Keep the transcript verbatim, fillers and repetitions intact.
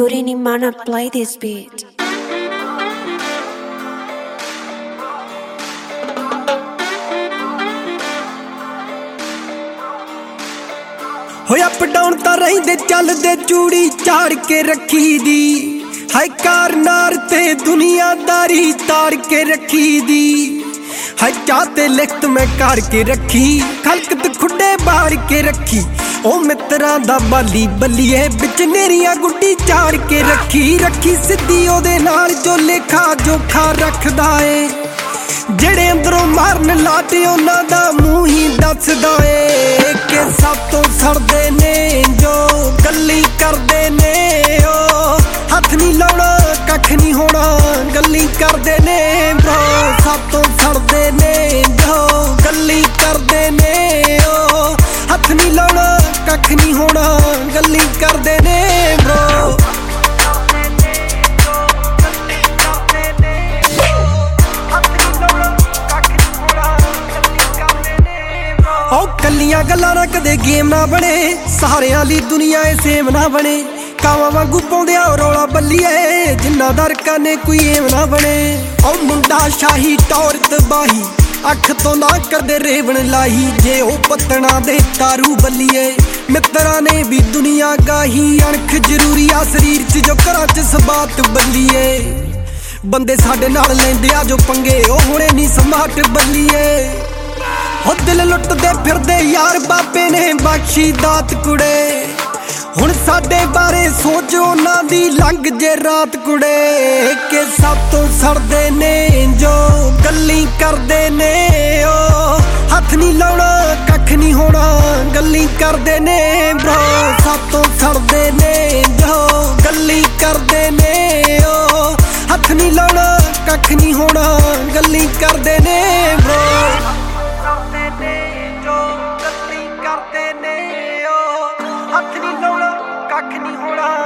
Gurini Mana play this beat. हो up down तां रहिंदे चलदे चूड़ी झाड़ के रखी दी हाय कार नार ते दुनियादारी ताड़ के रखी दी हाय चाहते लिखत मैं कार के रखी खलकत खुडे बार के रखी ओ मित्रां दा बाली बल्लीए बिच नेरियां गुड्डी चाड़ के रखी रखी सिद्धी ओदे नाल जो लेखा जोखा रखदा ए जेड़े अंदरों मारन लाटे उन्हां दा मूंह ही दसदा ए कि सब तो सड़दे ने जो गल्ली करदे ने ओ हथ नहीं लाउणा कख नहीं होना गल्ली करदे ने ब्रो सब तो सड़दे ने जो गल्ली करदे ने ओ हथ नहीं लाउणा कख नहीं होना गल्ली करदे ने ब्रो कलियां गल्लां ना कदे गेम ना बने सारेयां लई दुनिया ए सेम ना बने कावां वांगू पाउंदे रौला बल्लीए जिन्ना दर काने कोई एम ना बने ओ मुंडा शाही टौर तबाही अख तो ना करदे रेवण लाही जे ओ पत्तना दे तारू बल्लीए मित्रां ने भी दुनिया गाही अणख जरूरी आ शरीर च जो घरां च सबात बल्लीए बंदे साडे नाल लैंदे आ जो पंगे ओ हुणे नहीं समाट बल्लीए हो दिल लुटदे फिरदे यार बाबे ने बख्शी दात कुड़े हुण साडे बारे सोच उन्हां दी लंघ जे रात कुड़े कि सब तो सड़दे ने जो गल्ली करदे ने ओ हथ नहीं लाउणा कख नहीं होना गल्ली करदे ने ब्रो सब तो सड़दे ने जो गल्ली करदे ने ओ हथ नहीं लाउणा कख नहीं होना गल्ली करदे ने ब्रो कख नहीं होना